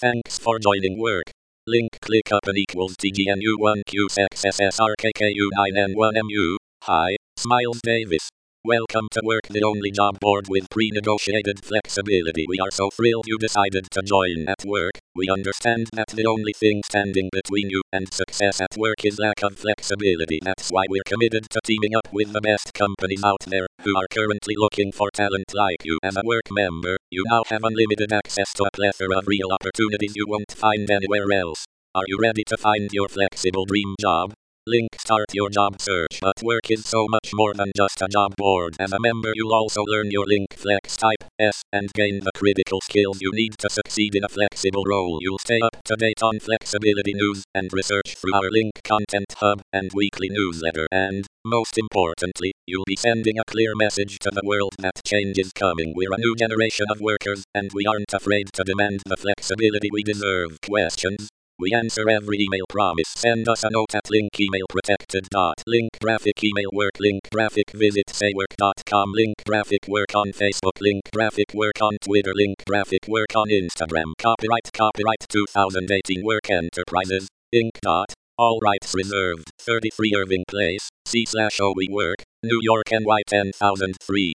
Thanks for joining work. Link click up and equals TGNU1QXSSRKKU9N1MU. Hi, Smiles Davis. Welcome to Work, the only job board with pre-negotiated flexibility. We are so thrilled you decided to join at work. We understand that the only thing standing between you and success at work is lack of flexibility. That's why we're committed to teaming up with the best companies out there who are currently looking for talent like you. As a work member, you now have unlimited access to a plethora of real opportunities you won't find anywhere else. Are you ready to find your flexible dream job? Link start your job search. But work is so much more than just a job board. As a member, you'll also learn your Link Flex Type S and gain the critical skills you need to succeed in a flexible role. You'll stay up to date on flexibility news and research through our Link Content Hub and weekly newsletter. And, most importantly, you'll be sending a clear message to the world that change is coming. We're a new generation of workers, and we aren't afraid to demand the flexibility we deserve. Questions? We answer every email. Promise. Send us a note at linkemailprotected.link graphic email work link graphic visit saywork.com link graphic work on Facebook link graphic work on Twitter link graphic work on Instagram. Copyright 2018 Work Enterprises Inc. All rights reserved. 33 Irving Place, C/OE Work, New York NY 10003.